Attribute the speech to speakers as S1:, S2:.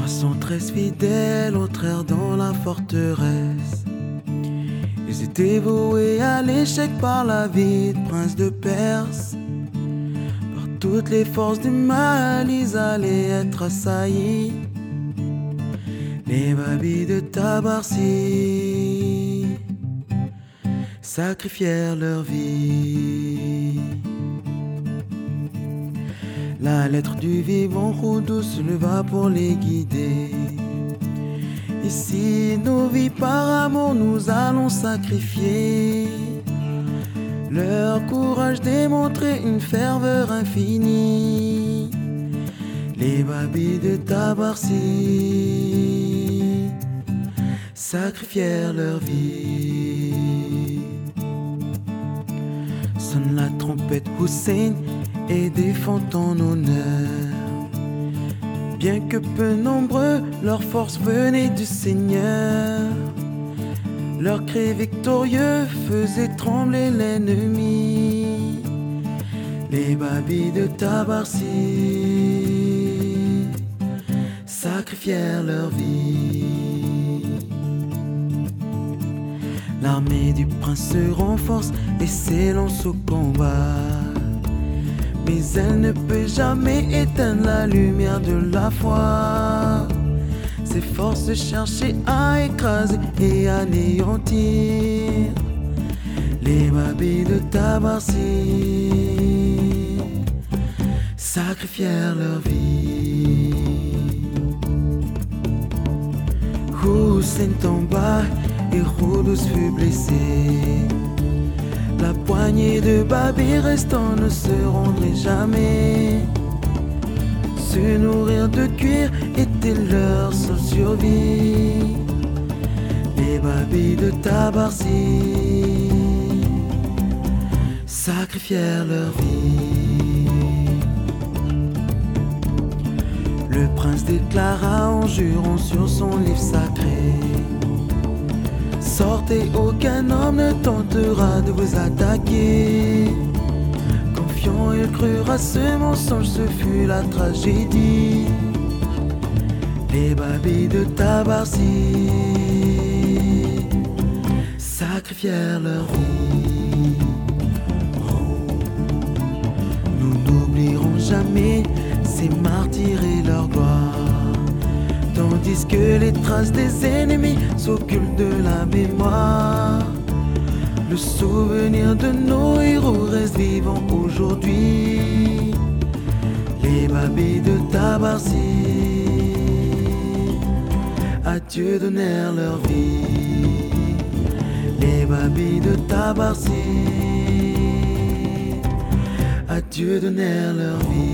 S1: 313 fidèles entrèrent dans la forteresse. Ils étaient voués à l'échec par la vie de prince de Perse. Par toutes les forces du mal, ils allaient être assaillis. Les babis de Tabarsi sacrifièrent leur vie. La lettre du vivant Houdou se leva pour les guider. Ici, nos vies par amour, nous allons sacrifier. Leur courage démontrait une ferveur infinie. Les babis de Tabarsi sacrifièrent leur vie. Sonne la trompette Hussein et défend ton honneur. Bien que peu nombreux, leur force venait du Seigneur. Leur cri victorieux faisait trembler l'ennemi. Les babis de Tabarsi sacrifièrent leur vie. L'armée du prince se renforce et s'élance au combat. Mais elle ne peut jamais éteindre la lumière de la foi. Ses forces cherchaient à écraser et anéantir les babis de Tabarsi sacrifièrent leur vie. Hussein tomba et Khoudous fut blessé. La poignée de babis restants ne se rendrait jamais. Se nourrir de cuir était leur seule survie. Les babis de Tabarsi sacrifièrent leur vie. Le prince déclara en jurant sur son livre sacré: sortez, aucun homme ne tentera de vous attaquer. Confiant, ils crurent à ce mensonge, ce fut la tragédie. Les babis de Tabarsi sacrifièrent leur vie. Nous n'oublierons jamais ces martyrs et leur gloire, tandis que les traces des ennemis s'occultent de la mémoire. Le souvenir de nos héros reste vivant aujourd'hui. Les babis de Tabarsi à Dieu donnèrent leur vie. Les babis de Tabarsi à Dieu donnèrent leur vie.